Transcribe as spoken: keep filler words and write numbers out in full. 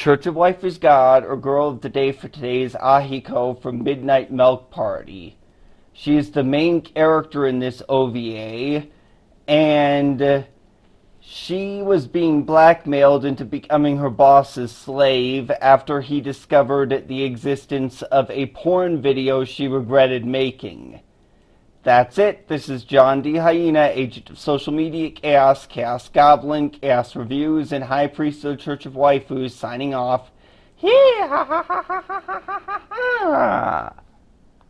Church of Life is God, or Girl of the Day for today's Ahiko from Midnight Milk Party. She is the main character in this O V A, and she was being blackmailed into becoming her boss's slave after he discovered the existence of a porn video she regretted making. That's it. This is John D. Hyena, agent of social media, Chaos, Chaos Goblin, Chaos Reviews, and High Priest of the Church of Waifus, signing off. Yeah.